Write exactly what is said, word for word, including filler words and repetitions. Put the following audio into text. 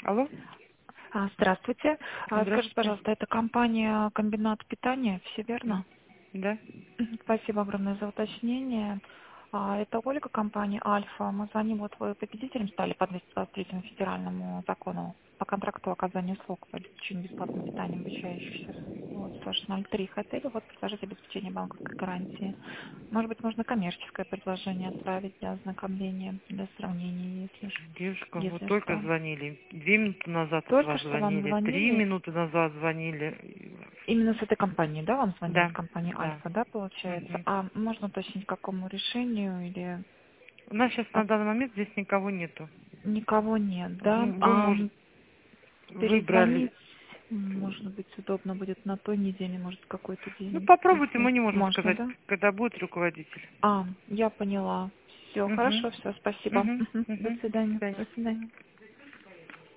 Алло? А, Здравствуйте. А, Скажите, Здравствуйте. пожалуйста, это компания «Комбинат питания», все М, верно? Да? Мгм. Спасибо огромное за уточнение. А, Это Ольга, компания «Альфа». Мы звоним, вот вы победителем стали по двести двадцать третьему федеральному закону по контракту оказания услуг по обеспечению бесплатным питанием обучающихся. Вот, сто ноль три хотели вот предложить обеспечение банковской гарантии. Может быть, можно коммерческое предложение отправить для ознакомления, для сравнения, если, ж- Девушка, вот если только что. звонили. Две минуты назад от Только вас что вам звонили. Три звонили. минуты назад звонили. Именно с этой компании, да, вам звонили, с Да, компании да. Альфа, да, получается? Мгм. А можно уточнить, к какому решению или У нас сейчас а, на данный момент здесь никого нету. никого нет, да? Вы, А может, перезвонить, выбрали. может быть, удобно будет на той неделе, может, какой-то Ну, день, попробуйте, если мы не можем можно, сказать, да? когда будет руководитель. А, я поняла. Все, Угу. хорошо, все, спасибо. Угу. Мгм. До Угу. До свидания. свидания. До свидания.